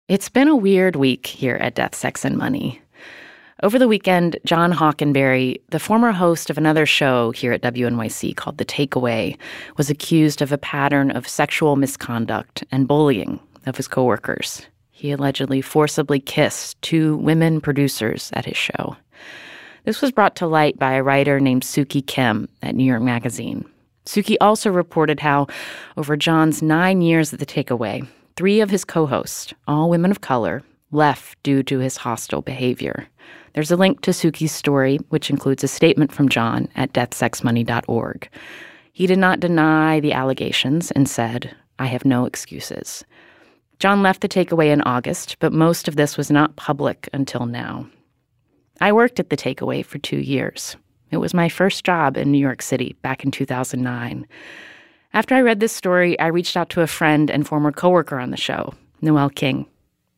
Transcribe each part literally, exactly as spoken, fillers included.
It's been a weird week here at Death, Sex, and Money. Over the weekend, John Hockenberry, the former host of another show here at W N Y C called The Takeaway, was accused of a pattern of sexual misconduct and bullying of his coworkers. He allegedly forcibly kissed two women producers at his show. This was brought to light by a writer named Suki Kim at New York Magazine. Suki also reported how, over John's nine years at The Takeaway, three of his co-hosts, all women of color, left due to his hostile behavior. There's a link to Suki's story, which includes a statement from John at death sex money dot org. He did not deny the allegations and said, "I have no excuses." John left The Takeaway in August, but most of this was not public until now. I worked at The Takeaway for two years. It was my first job in New York City back in two thousand nine. After I read this story, I reached out to a friend and former coworker on the show, Noelle King.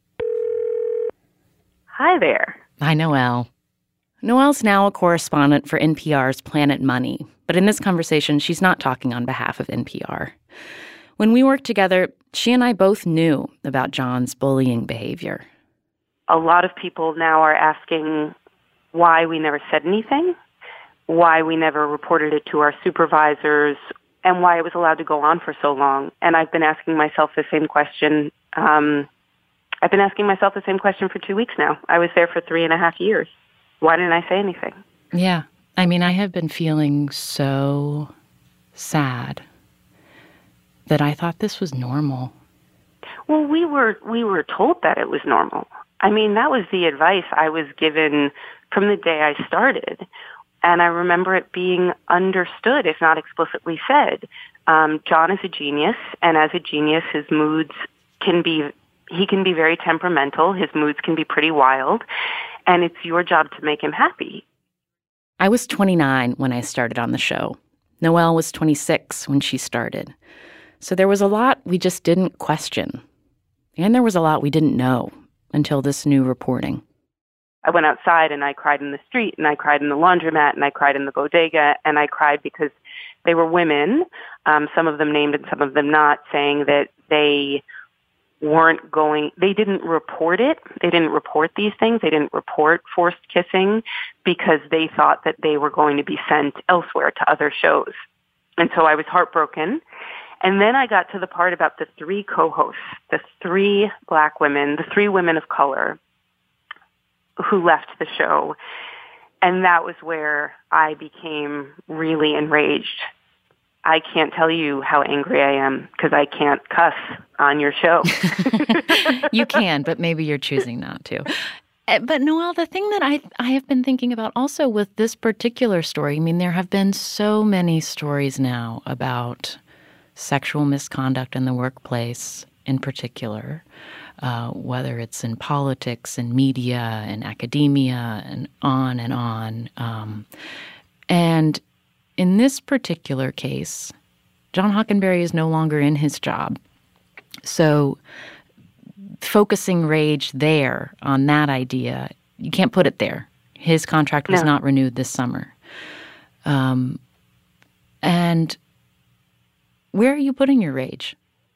Hi there. Hi, Noelle. Noelle's now a correspondent for N P R's Planet Money, but in this conversation, she's not talking on behalf of N P R. When we worked together, she and I both knew about John's bullying behavior. A lot of people now are asking why we never said anything, why we never reported it to our supervisors, and why it was allowed to go on for so long. And I've been asking myself the same question. Um, I've been asking myself the same question for two weeks now. I was there for three and a half years. Why didn't I say anything? Yeah. I mean, I have been feeling so sad that I thought this was normal. Well, we were we were told that it was normal. I mean, that was the advice I was given from the day I started. And I remember it being understood, if not explicitly said. Um, John is a genius, and as a genius, his moods can be, he can be very temperamental. His moods can be pretty wild, and it's your job to make him happy. I was twenty-nine when I started on the show. Noelle was twenty-six when she started. So there was a lot we just didn't question. And there was a lot we didn't know until this new reporting. I went outside and I cried in the street and I cried in the laundromat and I cried in the bodega and I cried because they were women, um, some of them named and some of them not, saying that they weren't going, they didn't report it. They didn't report these things. They didn't report forced kissing because they thought that they were going to be sent elsewhere to other shows. And so I was heartbroken. And then I got to the part about the three co-hosts, the three black women, the three women of color who left the show. And that was where I became really enraged. I can't tell you how angry I am because I can't cuss on your show. You can, but maybe you're choosing not to. But Noelle, the thing that I I have been thinking about also with this particular story, I mean, there have been so many stories now about sexual misconduct in the workplace in particular. Uh, whether it's in politics and media and academia and on and on. Um, and in this particular case, John Hockenberry is no longer in his job. So focusing rage there on that idea, you can't put it there. His contract was no. not renewed this summer. Um, and where are you putting your rage?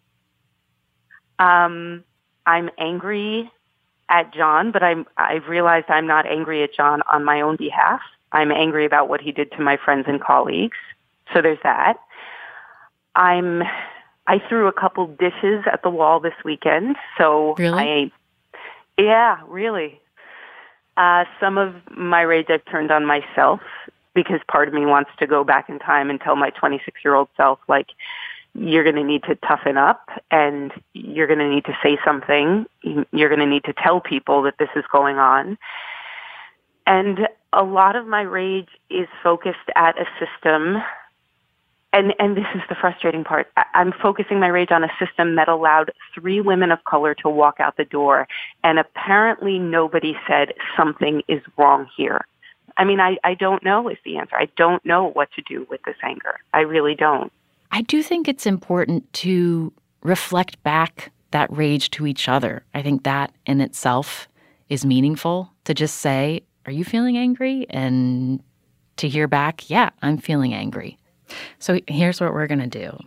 Um... I'm angry at John, but I'm, I've realized I'm not angry at John on my own behalf. I'm angry about what he did to my friends and colleagues. So there's that. I'm, I threw a couple dishes at the wall this weekend. So really? I, yeah, really. Uh, some of my rage I've turned on myself because part of me wants to go back in time and tell my twenty-six-year-old self, like, you're going to need to toughen up and you're going to need to say something. You're going to need to tell people that this is going on. And a lot of my rage is focused at a system. And, and this is the frustrating part. I'm focusing my rage on a system that allowed three women of color to walk out the door. And apparently nobody said something is wrong here. I mean, I, I don't know is the answer. I don't know what to do with this anger. I really don't. I do think it's important to reflect back that rage to each other. I think that in itself is meaningful, to just say, are you feeling angry? And to hear back, yeah, I'm feeling angry. So here's what we're going to do.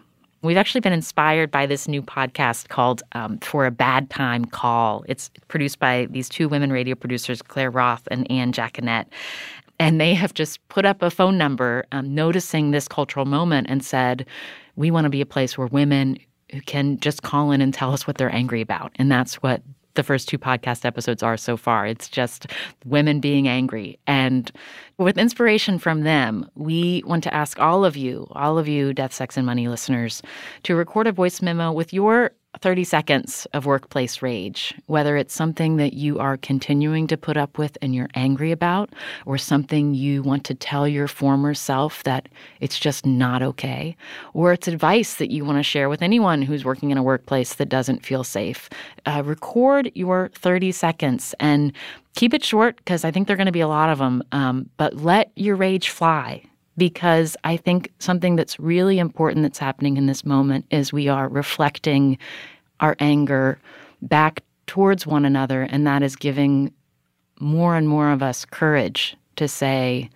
We've actually been inspired by this new podcast called um, For a Bad Time Call. It's produced by these two women radio producers, Claire Roth and Anne Jaconet. And they have just put up a phone number um, noticing this cultural moment and said, we want to be a place where women can just call in and tell us what they're angry about. And that's what the first two podcast episodes are so far. It's just women being angry. And with inspiration from them, we want to ask all of you, all of you Death, Sex, and Money listeners, to record a voice memo with your thirty seconds of workplace rage, whether it's something that you are continuing to put up with and you're angry about, or something you want to tell your former self that it's just not okay, or it's advice that you want to share with anyone who's working in a workplace that doesn't feel safe. Uh, record your thirty seconds and keep it short, because I think there are going to be a lot of them, um, but let your rage fly. Because I think something that's really important that's happening in this moment is we are reflecting our anger back towards one another, and that is giving more and more of us courage to say,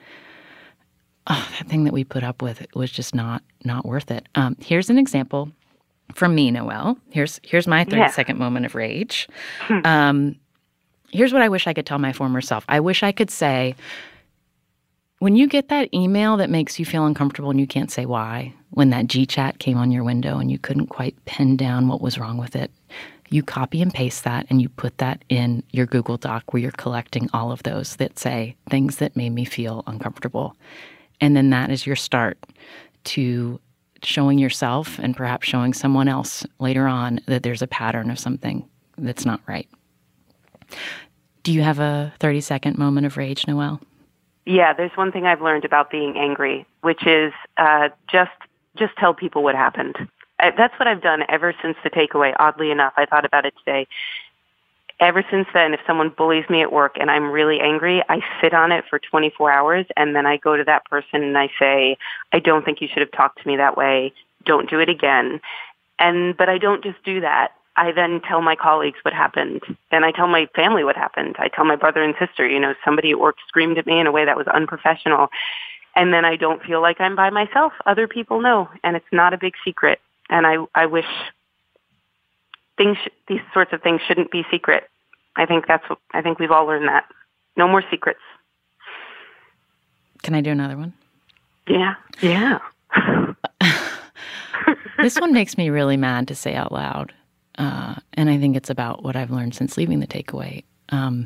oh, that thing that we put up with was just not not worth it. Um, here's an example from me, Noelle. Here's here's my thirty-second yeah. moment of rage. Um, here's what I wish I could tell my former self. I wish I could say, when you get that email that makes you feel uncomfortable and you can't say why, when that G chat came on your window and you couldn't quite pin down what was wrong with it, you copy and paste that and you put that in your Google Doc where you're collecting all of those that say things that made me feel uncomfortable. And then that is your start to showing yourself and perhaps showing someone else later on that there's a pattern of something that's not right. Do you have a thirty-second moment of rage, Noelle? Yeah, there's one thing I've learned about being angry, which is uh, just just tell people what happened. I, that's what I've done ever since the takeaway. Oddly enough, I thought about it today. Ever since then, if someone bullies me at work and I'm really angry, I sit on it for twenty-four hours, and then I go to that person and I say, I don't think you should have talked to me that way. Don't do it again. And but I don't just do that. I then tell my colleagues what happened. Then I tell my family what happened. I tell my brother and sister, you know, somebody at work screamed at me in a way that was unprofessional. And then I don't feel like I'm by myself. Other people know, and it's not a big secret. And I, I wish things, sh- these sorts of things shouldn't be secret. I think that's what, I think we've all learned that. No more secrets. Can I do another one? Yeah. Yeah. This one makes me really mad to say out loud. Uh, and I think it's about what I've learned since leaving the takeaway. Um,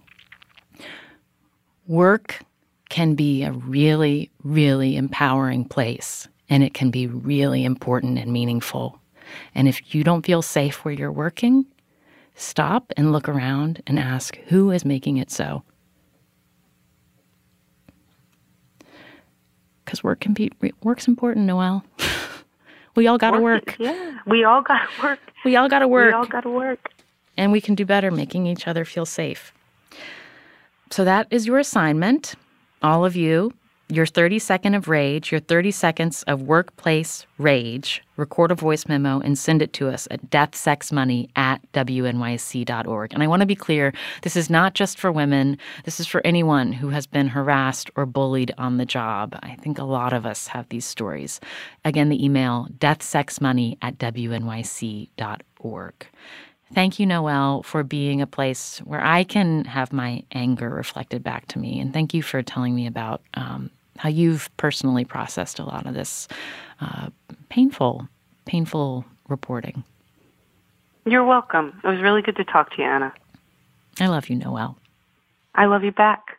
work can be a really, really empowering place, and it can be really important and meaningful. And if you don't feel safe where you're working, stop and look around and ask, who is making it so? Because work can be work's important, Noelle. We all got to work. Yeah, we all got to work. We all got to work. We all got to work. And we can do better making each other feel safe. So that is your assignment, all of you. Your thirty second of rage, your thirty seconds of workplace rage. Record a voice memo and send it to us at deathsexmoney at W N Y C dot org. And I want to be clear, this is not just for women. This is for anyone who has been harassed or bullied on the job. I think a lot of us have these stories. Again, the email, deathsexmoney at W N Y C dot org. Thank you, Noelle, for being a place where I can have my anger reflected back to me. And thank you for telling me about um, how you've personally processed a lot of this uh, painful, painful reporting. You're welcome. It was really good to talk to you, Anna. I love you, Noelle. I love you back.